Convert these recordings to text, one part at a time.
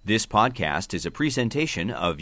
This podcast is a presentation of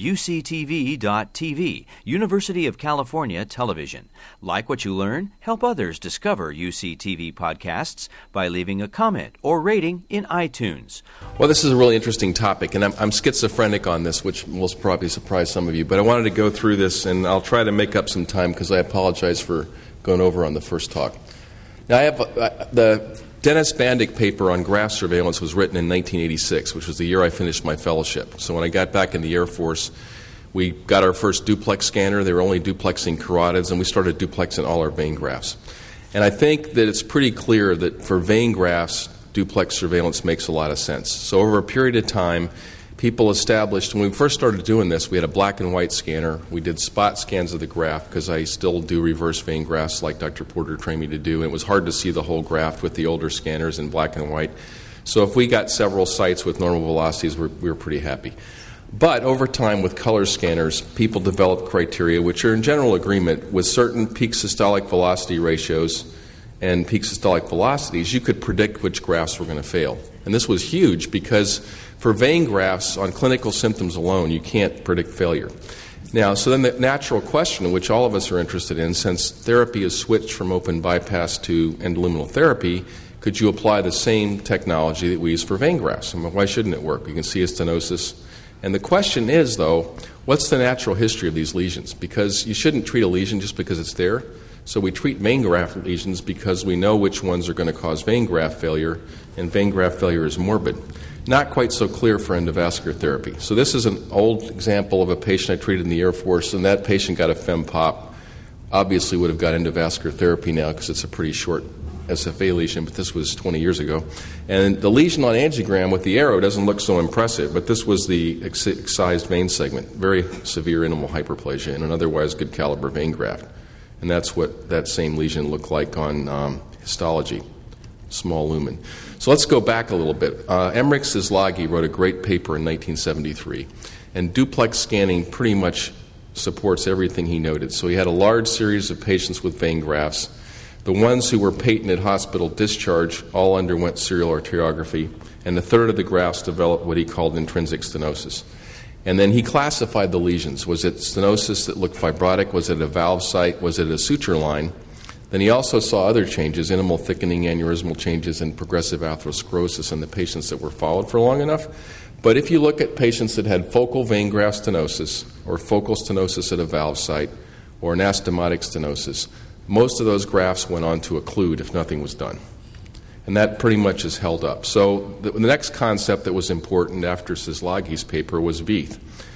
UCTV.tv, University of California Television. Like what you learn? Help others discover UCTV podcasts by leaving a comment or rating in iTunes. Well, this is a really interesting topic, and I'm schizophrenic on this, which will probably surprise some of you. But I wanted to go through this, and I'll try to make up some time because I apologize for going over on the first talk. Now, I have the Dennis Bandick paper on graft surveillance was written in 1986, which was the year I finished my fellowship. So when I got back in the Air Force, we got our first duplex scanner. They were only duplexing carotids, and we started duplexing all our vein grafts. And I think that it's pretty clear that for vein grafts, duplex surveillance makes a lot of sense. So over a period of time, people established, when we first started doing this, we had a black and white scanner. We did spot scans of the graft because I still do reverse vein grafts like Dr. Porter trained me to do. And it was hard to see the whole graft with the older scanners in black and white. So if we got several sites with normal velocities, we were pretty happy. But over time with color scanners, people developed criteria which are in general agreement with certain peak systolic velocity ratios and peak systolic velocities, you could predict which grafts were going to fail. And this was huge because for vein grafts, on clinical symptoms alone, you can't predict failure. Now, so then the natural question, which all of us are interested in, since therapy is switched from open bypass to endoluminal therapy, could you apply the same technology that we use for vein grafts? I mean, why shouldn't it work? You can see a stenosis. And the question is, though, what's the natural history of these lesions? Because you shouldn't treat a lesion just because it's there. So we treat vein graft lesions because we know which ones are going to cause vein graft failure, and vein graft failure is morbid. Not quite so clear for endovascular therapy. So this is an old example of a patient I treated in the Air Force, and that patient got a FEMPOP. Obviously would have got endovascular therapy now because it's a pretty short SFA lesion, but this was 20 years ago. And the lesion on angiogram with the arrow doesn't look so impressive, but this was the excised vein segment, very severe intimal hyperplasia, and an otherwise good caliber vein graft. And that's what that same lesion looked like on histology, small lumen. So let's go back a little bit. Emmerich Szilagyi wrote a great paper in 1973, and duplex scanning pretty much supports everything he noted. So he had a large series of patients with vein grafts. The ones who were patent at hospital discharge all underwent serial arteriography, and a third of the grafts developed what he called intrinsic stenosis. And then he classified the lesions. Was it stenosis that looked fibrotic? Was it a valve site? Was it a suture line? Then he also saw other changes, intimal thickening, aneurysmal changes, and progressive atherosclerosis in the patients that were followed for long enough. But if you look at patients that had focal vein graft stenosis or focal stenosis at a valve site or anastomotic stenosis, most of those grafts went on to occlude if nothing was done. And that pretty much is held up. So the next concept that was important after Szilagyi's paper was Veith.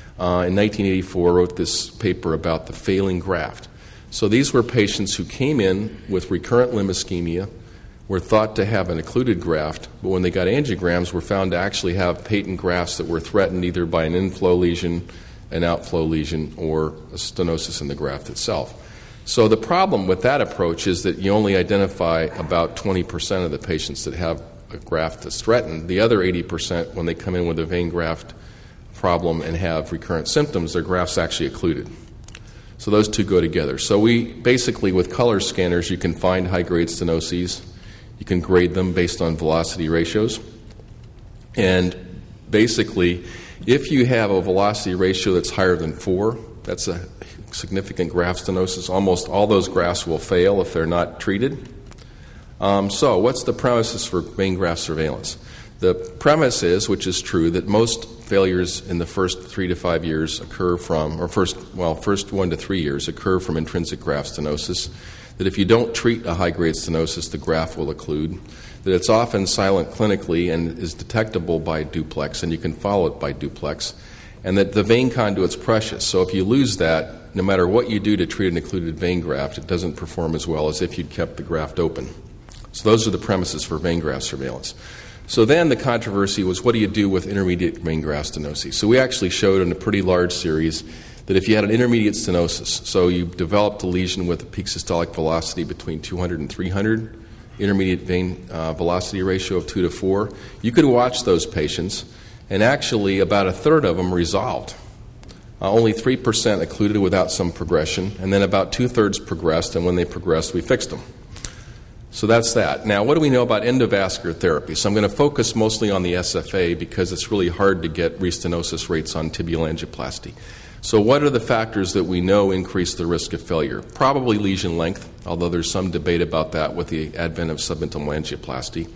In 1984, wrote this paper about the failing graft. So these were patients who came in with recurrent limb ischemia, were thought to have an occluded graft, but when they got angiograms were found to actually have patent grafts that were threatened either by an inflow lesion, an outflow lesion, or a stenosis in the graft itself. So the problem with that approach is that you only identify about 20% of the patients that have a graft that's threatened. The other 80%, when they come in with a vein graft problem and have recurrent symptoms, their graft's actually occluded. So those two go together. So we basically, with color scanners, you can find high-grade stenoses. You can grade them based on velocity ratios. And basically, if you have a velocity ratio that's higher than 4, that's a significant graft stenosis. Almost all those grafts will fail if they're not treated. So what's the premises for vein graft surveillance? The premise is, which is true, that most failures in the first 3 to 5 years occur from, or first 1 to 3 years occur from intrinsic graft stenosis, that if you don't treat a high-grade stenosis, the graft will occlude, that it's often silent clinically and is detectable by duplex, and you can follow it by duplex, and that the vein conduit's precious. So if you lose that, no matter what you do to treat an occluded vein graft, it doesn't perform as well as if you'd kept the graft open. So those are the premises for vein graft surveillance. So then the controversy was, what do you do with intermediate vein graft stenosis? So we actually showed in a pretty large series that if you had an intermediate stenosis, so you developed a lesion with a peak systolic velocity between 200 and 300, intermediate vein velocity ratio of 2 to 4, you could watch those patients, and actually about a third of them resolved. Only 3% occluded without some progression, and then about 2/3 progressed, and when they progressed, we fixed them. So that's that. Now, what do we know about endovascular therapy? So I'm going to focus mostly on the SFA because it's really hard to get restenosis rates on tibial angioplasty. So what are the factors that we know increase the risk of failure? Probably lesion length, although there's some debate about that with the advent of subintimal angioplasty.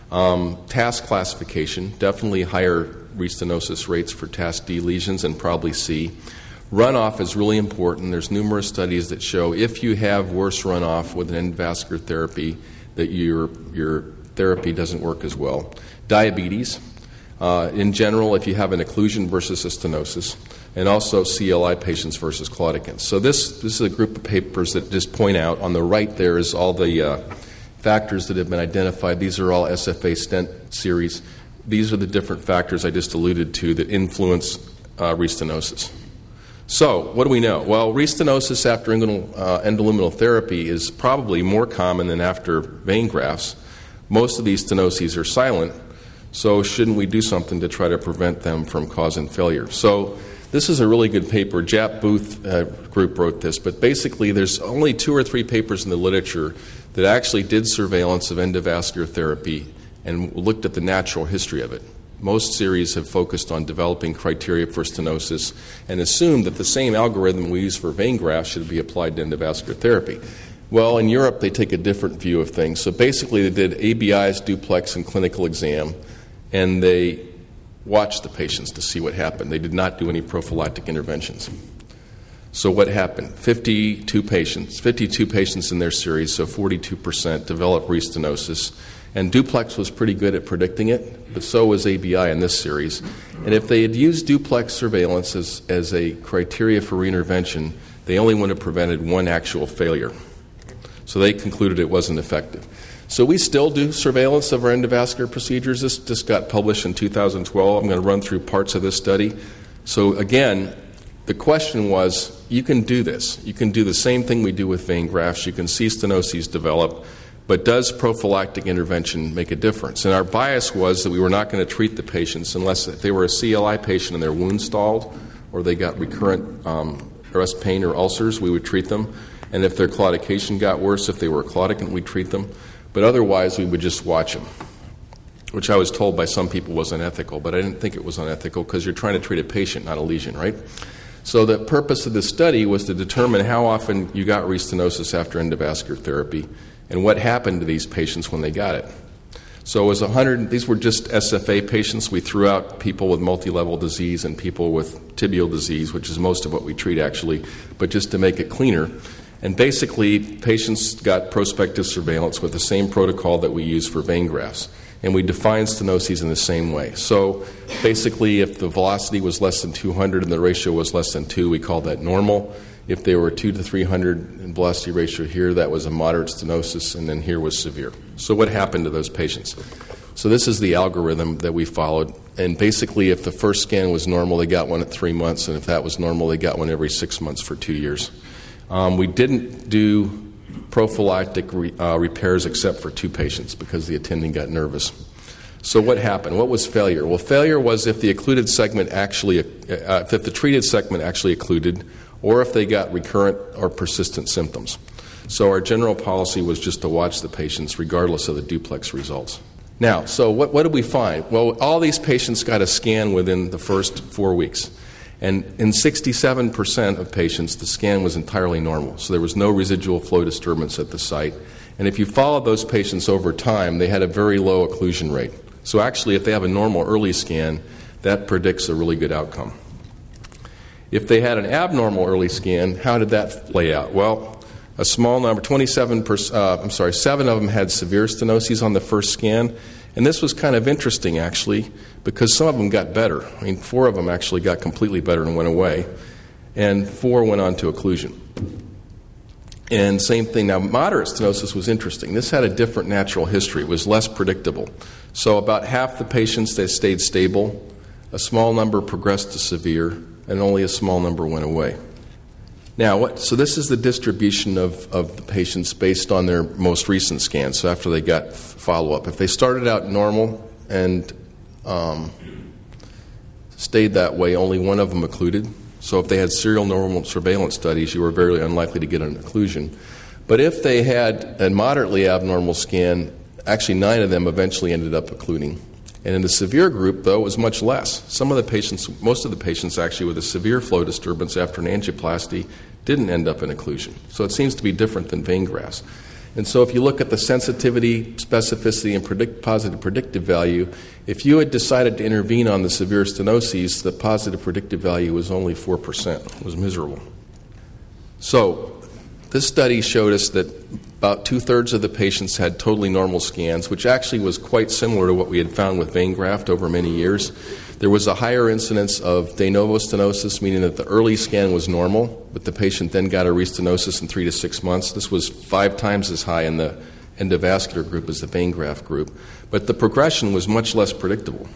TASC classification, definitely higher restenosis rates for TASC D lesions and probably C. Runoff is really important. There's numerous studies that show if you have worse runoff with an endovascular therapy, that your therapy doesn't work as well. Diabetes, in general, if you have an occlusion versus a stenosis, and also CLI patients versus claudicants. So this is a group of papers that just point out, on the right there is all the factors that have been identified. These are all SFA stent series. These are the different factors I just alluded to that influence restenosis. So, what do we know? Well, restenosis after endoluminal therapy is probably more common than after vein grafts. Most of these stenoses are silent, so shouldn't we do something to try to prevent them from causing failure? So, this is a really good paper. Jap Booth group wrote this, but basically there's only 2 or 3 papers in the literature that actually did surveillance of endovascular therapy and looked at the natural history of it. Most series have focused on developing criteria for stenosis and assumed that the same algorithm we use for vein grafts should be applied to endovascular therapy. Well, in Europe, they take a different view of things. So basically, they did ABIs, duplex, and clinical exam, and they watched the patients to see what happened. They did not do any prophylactic interventions. So what happened? 52 patients in their series, so 42% developed restenosis. And duplex was pretty good at predicting it, but so was ABI in this series. And if they had used duplex surveillance as a criteria for reintervention, they only would have prevented 1 actual failure. So they concluded it wasn't effective. So we still do surveillance of our endovascular procedures. This just got published in 2012. I'm going to run through parts of this study. So again, the question was, you can do this. You can do the same thing we do with vein grafts. You can see stenoses develop. But does prophylactic intervention make a difference? And our bias was that we were not going to treat the patients unless if they were a CLI patient and their wound stalled or they got recurrent breast pain or ulcers, we would treat them. And if their claudication got worse, if they were a claudicant, we'd treat them. But otherwise, we would just watch them, which I was told by some people was unethical, but I didn't think it was unethical because you're trying to treat a patient, not a lesion, right? So the purpose of this study was to determine how often you got restenosis after endovascular therapy and what happened to these patients when they got it. So it was 100, these were just SFA patients. We threw out people with multi-level disease and people with tibial disease, which is most of what we treat actually, but just to make it cleaner. And basically, patients got prospective surveillance with the same protocol that we use for vein grafts. And we defined stenoses in the same way. So basically, if the velocity was less than 200 and the ratio was less than 2, we called that normal. If they were 2 to 300 in velocity ratio here, that was a moderate stenosis, and then here was severe. So what happened to those patients? So this is the algorithm that we followed. And basically, if the first scan was normal, they got one at 3 months, and if that was normal, they got one every 6 months for 2 years. We didn't do prophylactic repairs except for 2 patients because the attending got nervous. So what happened? What was failure? Well, failure was if the occluded segment actually, if the treated segment actually occluded, or if they got recurrent or persistent symptoms. So our general policy was just to watch the patients regardless of the duplex results. Now, so what did we find? Well, all these patients got a scan within the first 4 weeks. And in 67% of patients, the scan was entirely normal. So there was no residual flow disturbance at the site. And if you followed those patients over time, they had a very low occlusion rate. So actually, if they have a normal early scan, that predicts a really good outcome. If they had an abnormal early scan, how did that play out? Well, a small number, 7 of them had severe stenoses on the first scan. And this was kind of interesting, actually, because some of them got better. I mean, 4 of them actually got completely better and went away, and 4 went on to occlusion. And same thing. Now, moderate stenosis was interesting. This had a different natural history. It was less predictable. So about half the patients, they stayed stable. A small number progressed to severe, and only a small number went away. Now, so this is the distribution of the patients based on their most recent scans, so after they got follow-up. If they started out normal and stayed that way, only 1 of them occluded. So if they had serial normal surveillance studies, you were very unlikely to get an occlusion. But if they had a moderately abnormal scan, actually 9 of them eventually ended up occluding. And in the severe group, though, it was much less. Most of the patients actually with a severe flow disturbance after an angioplasty didn't end up in occlusion. So it seems to be different than vein grafts. And so if you look at the sensitivity, specificity, and positive predictive value, if you had decided to intervene on the severe stenoses, the positive predictive value was only 4%. It was miserable. So this study showed us that about 2/3 of the patients had totally normal scans, which actually was quite similar to what we had found with vein graft over many years. There was a higher incidence of de novo stenosis, meaning that the early scan was normal, but the patient then got a restenosis in 3 to 6 months. This was 5 times as high in the endovascular group as the vein graft group, but the progression was much less predictable.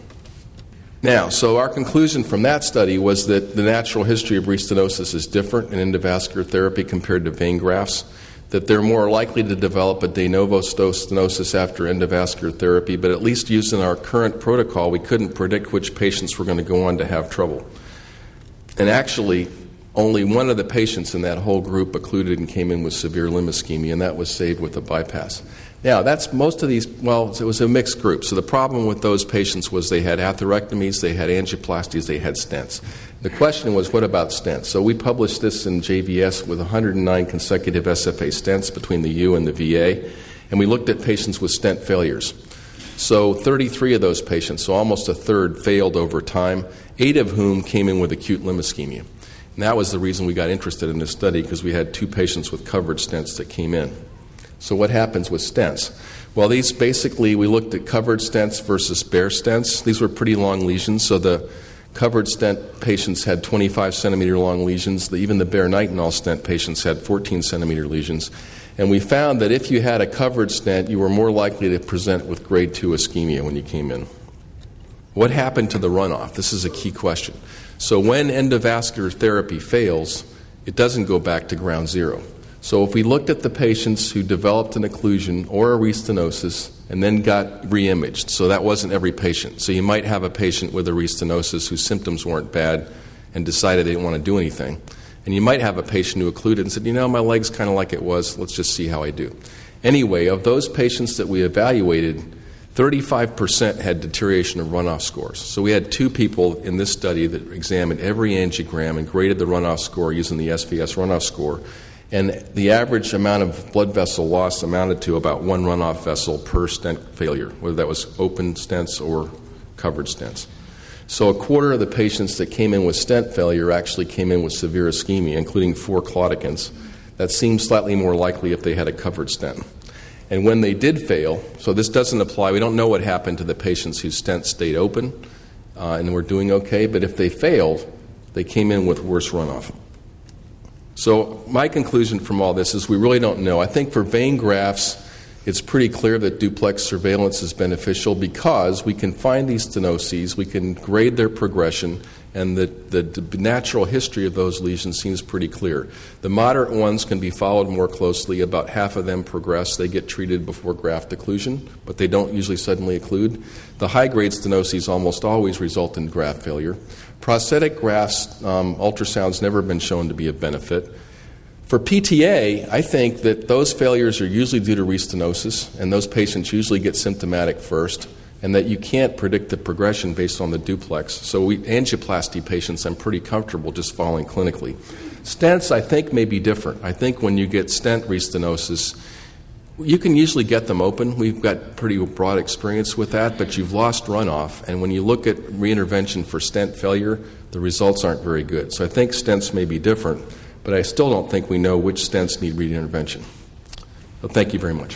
Now, so our conclusion from that study was that the natural history of restenosis is different in endovascular therapy compared to vein grafts, that they're more likely to develop a de novo stenosis after endovascular therapy, but at least using our current protocol, we couldn't predict which patients were going to go on to have trouble. And actually, only one of the patients in that whole group occluded and came in with severe limb ischemia, and that was saved with a bypass. Now, that's most of these, well, it was a mixed group. So the problem with those patients was they had atherectomies, they had angioplasties, they had stents. The question was, what about stents? So we published this in JVS with 109 consecutive SFA stents between the U and the VA, and we looked at patients with stent failures. So 33 of those patients, so almost a third, failed over time, 8 of whom came in with acute limb ischemia. And that was the reason we got interested in this study, because we had 2 patients with covered stents that came in. So what happens with stents? Well, these basically, we looked at covered stents versus bare stents. These were pretty long lesions, so the covered stent patients had 25-centimeter long lesions. Even the bare nitinol stent patients had 14-centimeter lesions. And we found that if you had a covered stent, you were more likely to present with grade 2 ischemia when you came in. What happened to the runoff? This is a key question. So when endovascular therapy fails, it doesn't go back to ground zero. So if we looked at the patients who developed an occlusion or a restenosis and then got re-imaged, so that wasn't every patient. So you might have a patient with a restenosis whose symptoms weren't bad and decided they didn't want to do anything. And you might have a patient who occluded and said, my leg's kind of like it was, let's just see how I do. Anyway, of those patients that we evaluated, 35% had deterioration of runoff scores. So we had 2 people in this study that examined every angiogram and graded the runoff score using the SVS runoff score. And the average amount of blood vessel loss amounted to about 1 runoff vessel per stent failure, whether that was open stents or covered stents. So a quarter of the patients that came in with stent failure actually came in with severe ischemia, including 4 claudicants. That seems slightly more likely if they had a covered stent. And when they did fail, so this doesn't apply, we don't know what happened to the patients whose stents stayed open and were doing okay, but if they failed, they came in with worse runoff. So my conclusion from all this is we really don't know. I think for vein grafts, it's pretty clear that duplex surveillance is beneficial because we can find these stenoses, we can grade their progression, and the natural history of those lesions seems pretty clear. The moderate ones can be followed more closely. About half of them progress. They get treated before graft occlusion, but they don't usually suddenly occlude. The high-grade stenoses almost always result in graft failure. Prosthetic grafts, ultrasound's never been shown to be a benefit. For PTA, I think that those failures are usually due to restenosis, and those patients usually get symptomatic first, and that you can't predict the progression based on the duplex. So angioplasty patients, I'm pretty comfortable just following clinically. Stents, I think, may be different. I think when you get stent restenosis, you can usually get them open. We've got pretty broad experience with that, but you've lost runoff. And when you look at reintervention for stent failure, the results aren't very good. So I think stents may be different, but I still don't think we know which stents need reintervention. So thank you very much.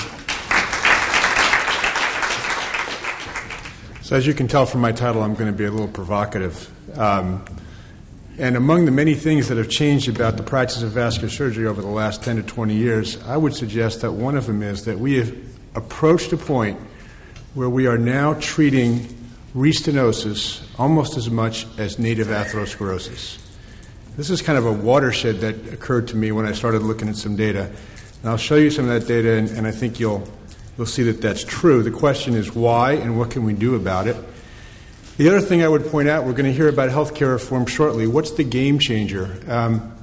So as you can tell from my title, I'm going to be a little provocative. And among the many things that have changed about the practice of vascular surgery over the last 10 to 20 years, I would suggest that one of them is that we have approached a point where we are now treating restenosis almost as much as native atherosclerosis. This is kind of a watershed that occurred to me when I started looking at some data. And I'll show you some of that data, and I think you'll see that that's true. The question is why and what can we do about it? The other thing I would point out, we're going to hear about healthcare reform shortly. What's the game changer?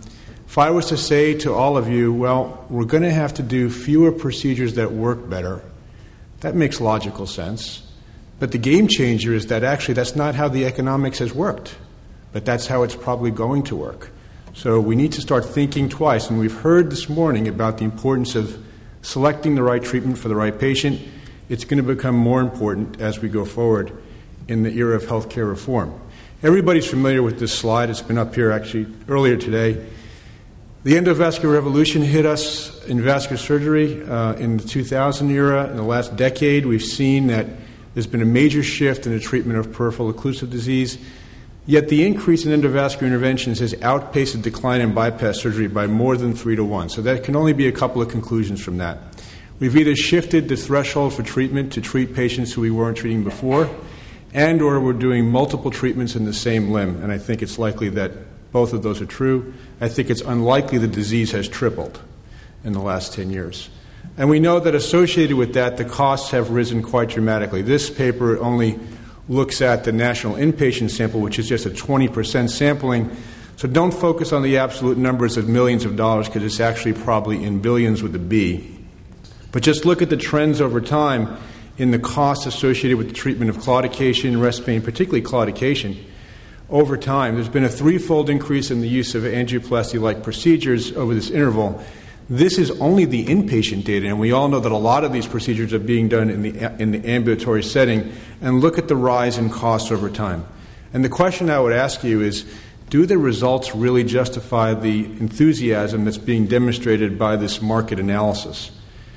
If I was to say to all of you, well, we're going to have to do fewer procedures that work better, that makes logical sense. But the game changer is that actually that's not how the economics has worked, but that's how it's probably going to work. So we need to start thinking twice, and we've heard this morning about the importance of selecting the right treatment for the right patient. It's going to become more important as we go forward in the era of healthcare reform. Everybody's familiar with this slide. It's been up here actually earlier today. The endovascular revolution hit us in vascular surgery in the 2000 era. In the last decade, we've seen that there's been a major shift in the treatment of peripheral occlusive disease. Yet the increase in endovascular interventions has outpaced the decline in bypass surgery by more than 3-to-1. So that can only be a couple of conclusions from that. We've either shifted the threshold for treatment to treat patients who we weren't treating before, and or we're doing multiple treatments in the same limb. And I think it's likely that both of those are true. I think it's unlikely the disease has tripled in the last 10 years. And we know that associated with that, the costs have risen quite dramatically. This paper only looks at the national inpatient sample, which is just a 20% sampling. So don't focus on the absolute numbers of millions of dollars, because it's actually probably in billions with a B. But just look at the trends over time in the costs associated with the treatment of claudication, rest pain, particularly claudication. Over time, there's been a threefold increase in the use of angioplasty-like procedures over this interval. This is only the inpatient data, and we all know that a lot of these procedures are being done in the ambulatory setting. And look at the rise in costs over time. And the question I would ask you is, do the results really justify the enthusiasm that's being demonstrated by this market analysis?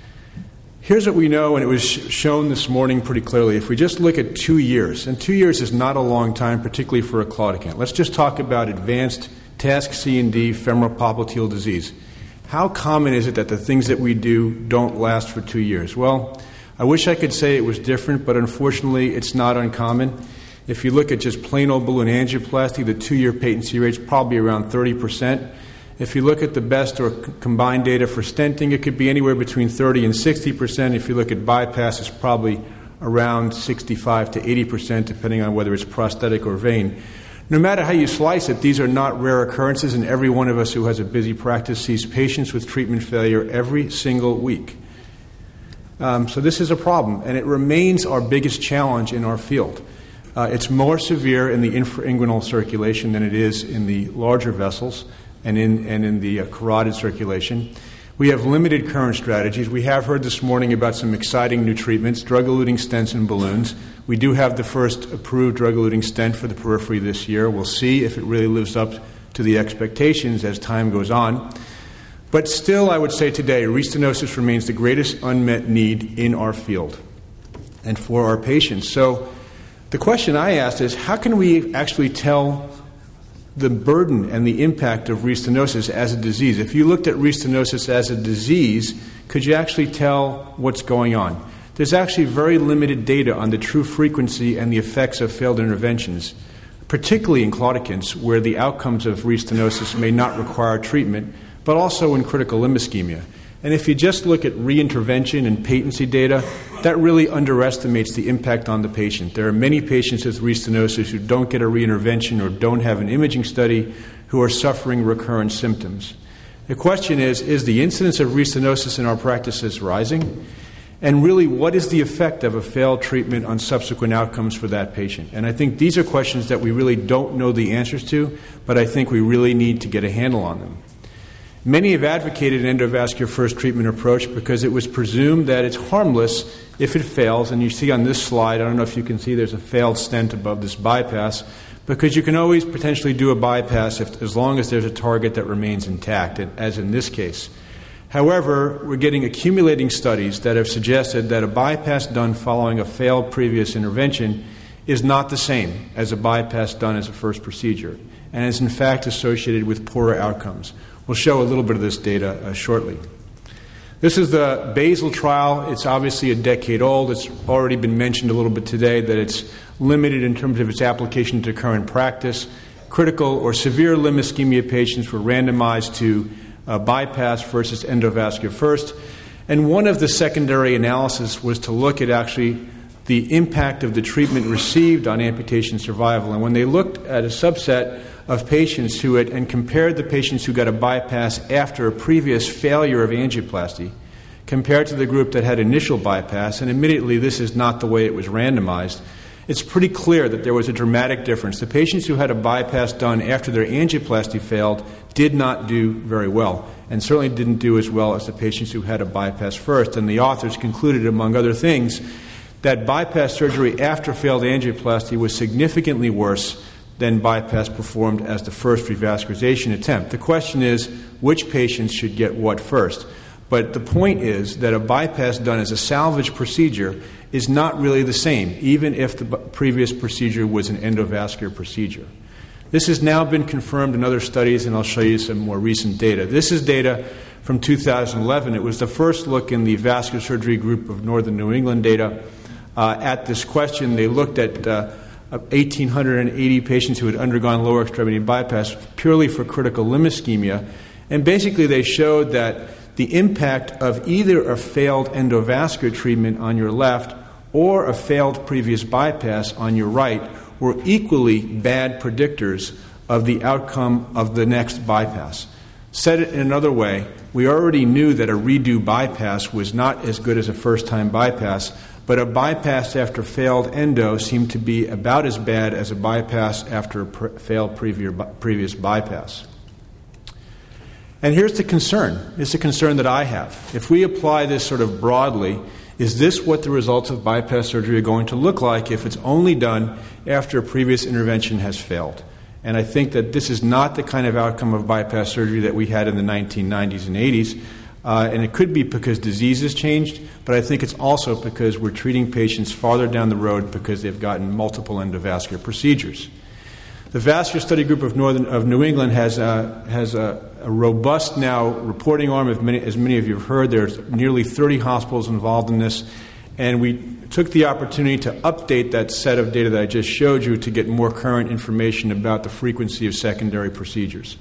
Here's what we know, and it was shown this morning pretty clearly. If we just look at 2 years, and 2 years is not a long time, particularly for a claudicant. Let's just talk about advanced TASC C&D femoral popliteal disease. How common is it that the things that we do don't last for 2 years? Well, I wish I could say it was different, but unfortunately it's not uncommon. If you look at just plain old balloon angioplasty, the 2-year patency rate is probably around 30%. If you look at the best or combined data for stenting, it could be anywhere between 30 and 60%. If you look at bypass, it's probably around 65 to 80%, depending on whether it's prosthetic or vein. No matter how you slice it, these are not rare occurrences, and every one of us who has a busy practice sees patients with treatment failure every single week. So this is a problem, and it remains our biggest challenge in our field. It's more severe in the infrainguinal circulation than it is in the larger vessels and in the carotid circulation. We have limited current strategies. We have heard this morning about some exciting new treatments, drug-eluting stents and balloons. We do have the first approved drug-eluting stent for the periphery this year. We'll see if it really lives up to the expectations as time goes on. But still, I would say today, restenosis remains the greatest unmet need in our field and for our patients. So the question I asked is, how can we actually tell the burden and the impact of restenosis as a disease? If you looked at restenosis as a disease, could you actually tell what's going on? There's actually very limited data on the true frequency and the effects of failed interventions, particularly in claudicants, where the outcomes of restenosis may not require treatment, but also in critical limb ischemia. And if you just look at reintervention and patency data, that really underestimates the impact on the patient. There are many patients with restenosis who don't get a reintervention or don't have an imaging study who are suffering recurrent symptoms. The question is the incidence of restenosis in our practices rising? And really, what is the effect of a failed treatment on subsequent outcomes for that patient? And I think these are questions that we really don't know the answers to, but I think we really need to get a handle on them. Many have advocated an endovascular first treatment approach because it was presumed that it's harmless if it fails. And you see on this slide, I don't know if you can see, there's a failed stent above this bypass, because you can always potentially do a bypass as long as there's a target that remains intact, as in this case. However, we're getting accumulating studies that have suggested that a bypass done following a failed previous intervention is not the same as a bypass done as a first procedure, and is in fact associated with poorer outcomes. We'll show a little bit of this data shortly. This is the BASIL trial. It's obviously a decade old. It's already been mentioned a little bit today that it's limited in terms of its application to current practice. Critical or severe limb ischemia patients were randomized to bypass versus endovascular first. And one of the secondary analysis was to look at actually the impact of the treatment received on amputation survival. And when they looked at a subset of patients and compared the patients who got a bypass after a previous failure of angioplasty compared to the group that had initial bypass, and admittedly this is not the way it was randomized, it's pretty clear that there was a dramatic difference. The patients who had a bypass done after their angioplasty failed did not do very well, and certainly didn't do as well as the patients who had a bypass first. And the authors concluded, among other things, that bypass surgery after failed angioplasty was significantly worse than bypass performed as the first revascularization attempt. The question is, which patients should get what first? But the point is that a bypass done as a salvage procedure is not really the same, even if the previous procedure was an endovascular procedure. This has now been confirmed in other studies, and I'll show you some more recent data. This is data from 2011. It was the first look in the vascular surgery group of Northern New England data at this question. They looked at 1,880 patients who had undergone lower extremity bypass purely for critical limb ischemia, and basically they showed that the impact of either a failed endovascular treatment on your left or a failed previous bypass on your right were equally bad predictors of the outcome of the next bypass. Said it in another way, we already knew that a redo bypass was not as good as a first-time bypass, but a bypass after failed endo seemed to be about as bad as a bypass after a failed previous bypass. And here's the concern. It's a concern that I have. If we apply this sort of broadly, is this what the results of bypass surgery are going to look like if it's only done after a previous intervention has failed? And I think that this is not the kind of outcome of bypass surgery that we had in the 1990s and 80s. And it could be because disease has changed, but I think it's also because we're treating patients farther down the road because they've gotten multiple endovascular procedures. The Vascular Study Group of New England has a robust now reporting arm. As many of you have heard, there's nearly 30 hospitals involved in this, and we took the opportunity to update that set of data that I just showed you to get more current information about the frequency of secondary procedures.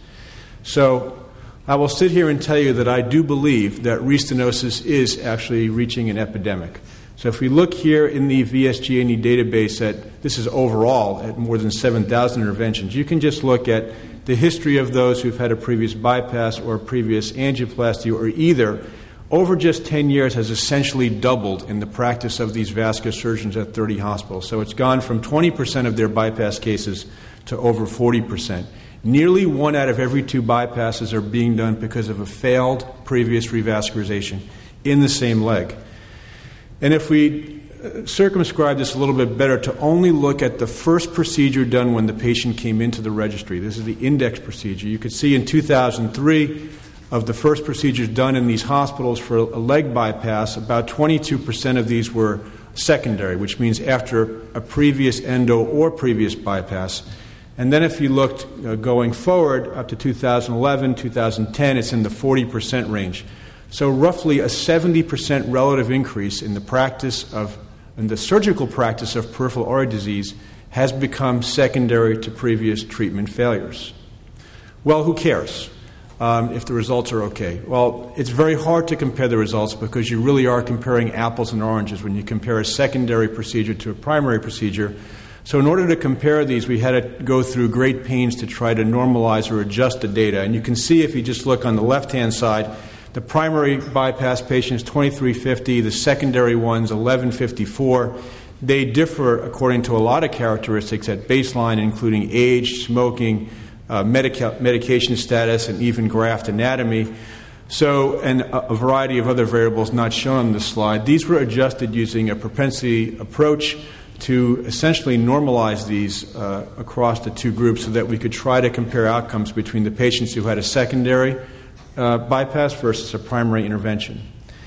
So I will sit here and tell you that I do believe that restenosis is actually reaching an epidemic. So if we look here in the VSG&E database this is overall at more than 7,000 interventions, you can just look at the history of those who've had a previous bypass or a previous angioplasty or either over just 10 years has essentially doubled in the practice of these vascular surgeons at 30 hospitals. So it's gone from 20% of their bypass cases to over 40%. Nearly 1 out of every 2 bypasses are being done because of a failed previous revascularization in the same leg. And if we circumscribe this a little bit better to only look at the first procedure done when the patient came into the registry, this is the index procedure. You could see in 2003 of the first procedures done in these hospitals for a leg bypass, about 22% of these were secondary, which means after a previous endo or previous bypass. And then if you looked going forward up to 2011, 2010, it's in the 40% range. So roughly a 70% relative increase in the surgical practice of peripheral artery disease has become secondary to previous treatment failures. Well, who cares if the results are okay? Well, it's very hard to compare the results because you really are comparing apples and oranges when you compare a secondary procedure to a primary procedure. So in order to compare these, we had to go through great pains to try to normalize or adjust the data. And you can see if you just look on the left-hand side, the primary bypass patients, 2350, the secondary ones, 1154. They differ according to a lot of characteristics at baseline, including age, smoking, medication status, and even graft anatomy. So, and a variety of other variables not shown on this slide. These were adjusted using a propensity approach to essentially normalize these across the 2 groups so that we could try to compare outcomes between the patients who had a secondary bypass versus a primary intervention.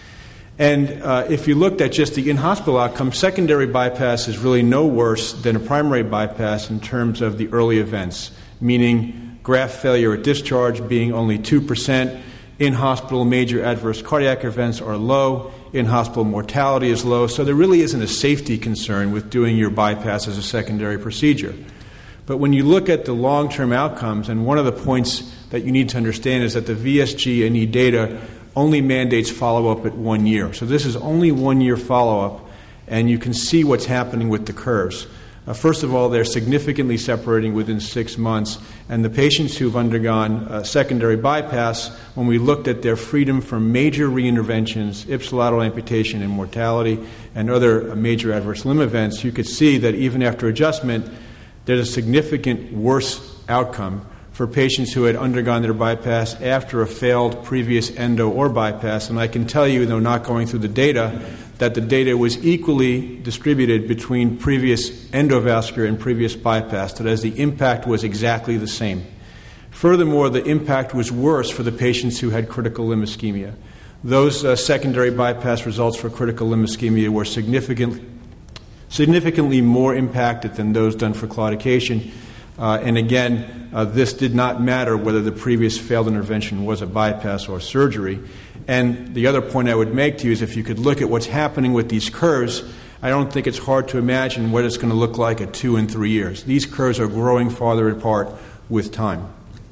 And if you looked at just the in-hospital outcome, secondary bypass is really no worse than a primary bypass in terms of the early events, meaning graft failure at discharge being only 2%, in-hospital major adverse cardiac events are low, in-hospital mortality is low, so there really isn't a safety concern with doing your bypass as a secondary procedure. But when you look at the long-term outcomes, and one of the points that you need to understand is that the VSG&E data only mandates follow-up at 1 year. So this is only 1 year follow-up, and you can see what's happening with the curves. First of all, they're significantly separating within 6 months, and the patients who've undergone secondary bypass, when we looked at their freedom from major reinterventions, ipsilateral amputation and mortality, and other major adverse limb events, you could see that even after adjustment, there's a significant worse outcome for patients who had undergone their bypass after a failed previous endo or bypass. And I can tell you, though not going through the data, that the data was equally distributed between previous endovascular and previous bypass, that as the impact was exactly the same. Furthermore, the impact was worse for the patients who had critical limb ischemia. Those secondary bypass results for critical limb ischemia were significantly more impacted than those done for claudication. And again, this did not matter whether the previous failed intervention was a bypass or surgery. And the other point I would make to you is if you could look at what's happening with these curves, I don't think it's hard to imagine what it's going to look like at 2 and 3 years. These curves are growing farther apart with time.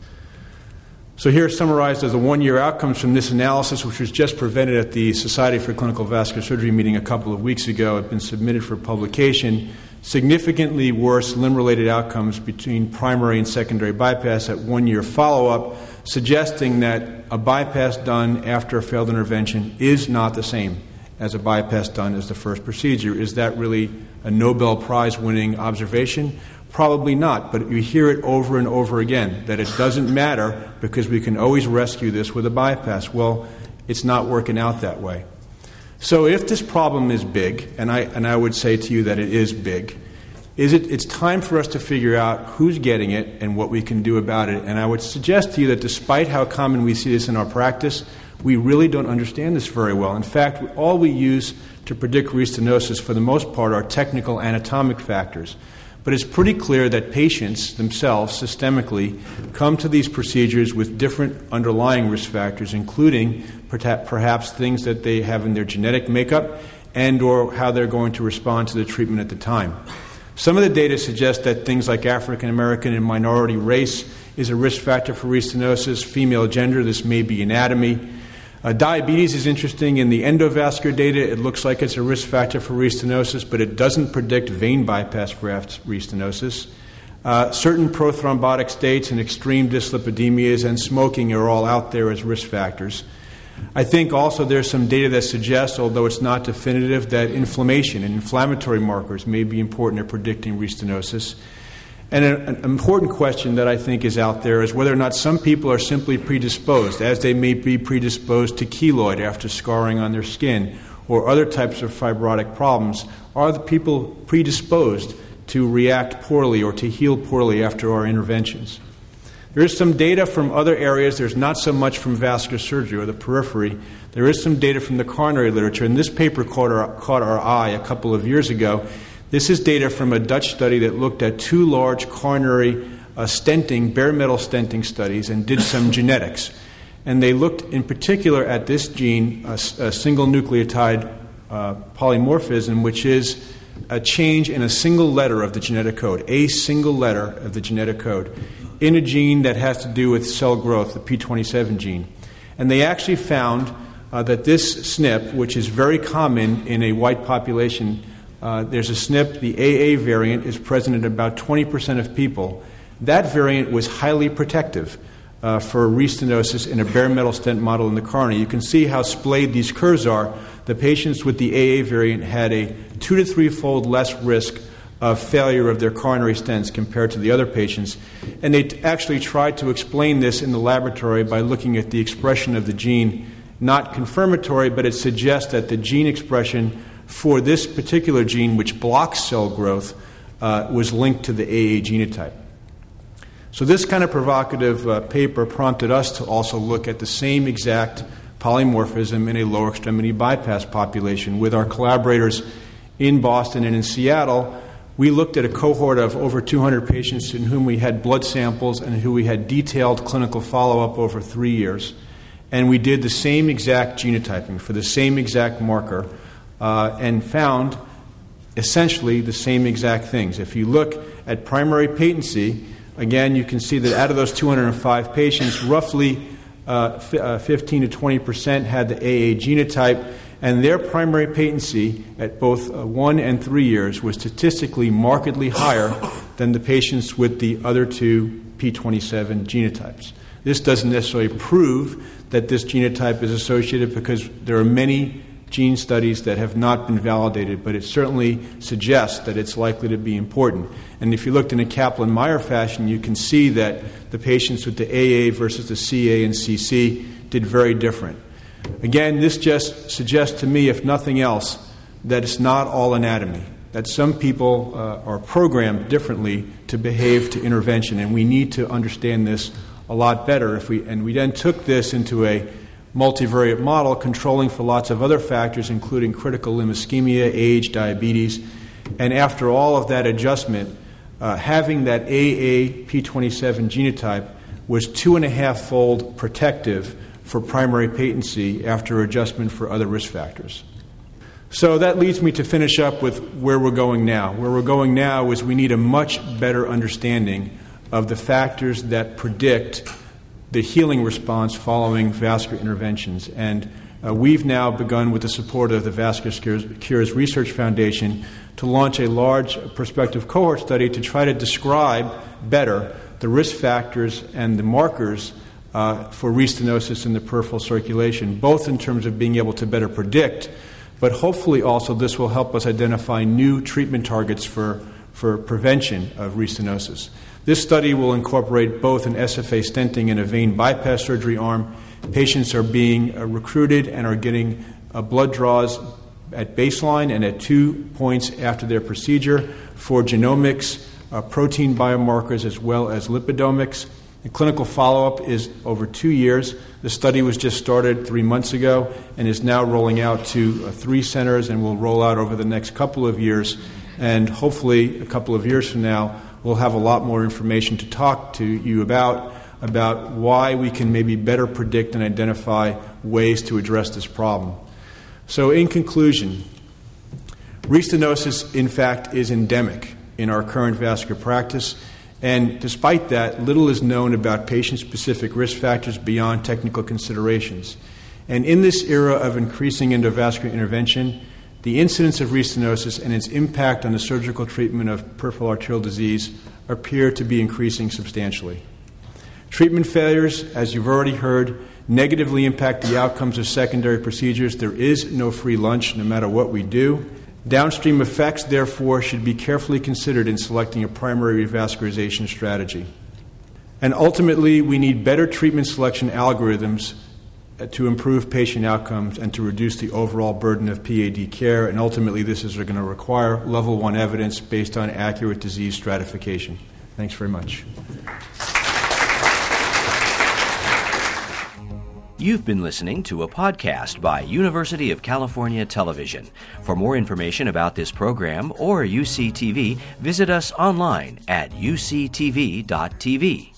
So here summarized as the 1-year outcomes from this analysis, which was just presented at the Society for Clinical Vascular Surgery meeting a couple of weeks ago, have been submitted for publication. Significantly worse limb-related outcomes between primary and secondary bypass at 1-year follow-up, suggesting that a bypass done after a failed intervention is not the same as a bypass done as the first procedure. Is that really a Nobel Prize-winning observation? Probably not, but you hear it over and over again, that it doesn't matter because we can always rescue this with a bypass. Well, it's not working out that way. So if this problem is big, and I would say to you that it is big, it's time for us to figure out who's getting it and what we can do about it. And I would suggest to you that despite how common we see this in our practice, we really don't understand this very well. In fact, all we use to predict restenosis for the most part are technical anatomic factors. But it's pretty clear that patients themselves, systemically, come to these procedures with different underlying risk factors, including perhaps things that they have in their genetic makeup and or how they're going to respond to the treatment at the time. Some of the data suggests that things like African American and minority race is a risk factor for restenosis, female gender, this may be anatomy. Diabetes is interesting. In the endovascular data, it looks like it's a risk factor for restenosis, but it doesn't predict vein bypass graft restenosis. Certain prothrombotic states and extreme dyslipidemias and smoking are all out there as risk factors. I think also there's some data that suggests, although it's not definitive, that inflammation and inflammatory markers may be important at predicting restenosis. And an important question that I think is out there is whether or not some people are simply predisposed, as they may be predisposed to keloid after scarring on their skin or other types of fibrotic problems. Are the people predisposed to react poorly or to heal poorly after our interventions? There is some data from other areas. There's not so much from vascular surgery or the periphery. There is some data from the coronary literature, and this paper caught our eye a couple of years ago. This is data from a Dutch study that looked at 2 large coronary stenting, bare metal stenting studies and did some genetics. And they looked in particular at this gene, a single nucleotide polymorphism, which is a change in a single letter of the genetic code, a single letter of the genetic code, in a gene that has to do with cell growth, the P27 gene. And they actually found that this SNP, which is very common in a white population, there's a SNP, the AA variant, is present in about 20% of people. That variant was highly protective for restenosis in a bare metal stent model in the coronary. You can see how splayed these curves are. The patients with the AA variant had a 2 to 3-fold less risk of failure of their coronary stents compared to the other patients. And they actually tried to explain this in the laboratory by looking at the expression of the gene. Not confirmatory, but it suggests that the gene expression for this particular gene, which blocks cell growth, was linked to the AA genotype. So this kind of provocative paper prompted us to also look at the same exact polymorphism in a lower extremity bypass population. With our collaborators in Boston and in Seattle, we looked at a cohort of over 200 patients in whom we had blood samples and who we had detailed clinical follow-up over 3 years. And we did the same exact genotyping for the same exact marker and found essentially the same exact things. If you look at primary patency, again, you can see that out of those 205 patients, roughly 15 to 20% had the AA genotype, And their primary patency at both 1 and 3 years was statistically markedly higher than the patients with the other two P27 genotypes. This doesn't necessarily prove that this genotype is associated, because there are many gene studies that have not been validated, but it certainly suggests that it's likely to be important. And if you looked in a Kaplan-Meier fashion, you can see that the patients with the AA versus the CA and CC did very different. Again, this just suggests to me, if nothing else, that it's not all anatomy, that some people are programmed differently to behave to intervention, and we need to understand this a lot better. And we then took this into a multivariate model controlling for lots of other factors, including critical limb ischemia, age, diabetes. And after all of that adjustment, having that AA P27 genotype was 2.5-fold protective for primary patency after adjustment for other risk factors. So that leads me to finish up with where we're going now. Where we're going now is we need a much better understanding of the factors that predict the healing response following vascular interventions. And we've now begun, with the support of the Vascular Cures Research Foundation, to launch a large prospective cohort study to try to describe better the risk factors and the markers for restenosis in the peripheral circulation, both in terms of being able to better predict, but hopefully also this will help us identify new treatment targets for prevention of restenosis. This study will incorporate both an SFA stenting and a vein bypass surgery arm. Patients are being recruited and are getting blood draws at baseline and at 2 points after their procedure for genomics, protein biomarkers, as well as lipidomics. The clinical follow-up is over 2 years. The study was just started 3 months ago and is now rolling out to 3 centers and will roll out over the next couple of years. And hopefully a couple of years from now, we'll have a lot more information to talk to you about why we can maybe better predict and identify ways to address this problem. So in conclusion, restenosis, in fact, is endemic in our current vascular practice. And despite that, little is known about patient-specific risk factors beyond technical considerations. And in this era of increasing endovascular intervention, the incidence of restenosis and its impact on the surgical treatment of peripheral arterial disease appear to be increasing substantially. Treatment failures, as you've already heard, negatively impact the outcomes of secondary procedures. There is no free lunch, no matter what we do. Downstream effects, therefore, should be carefully considered in selecting a primary revascularization strategy. And ultimately, we need better treatment selection algorithms to improve patient outcomes and to reduce the overall burden of PAD care. And ultimately, this is going to require level 1 evidence based on accurate disease stratification. Thanks very much. You've been listening to a podcast by University of California Television. For more information about this program or UCTV, visit us online at uctv.tv.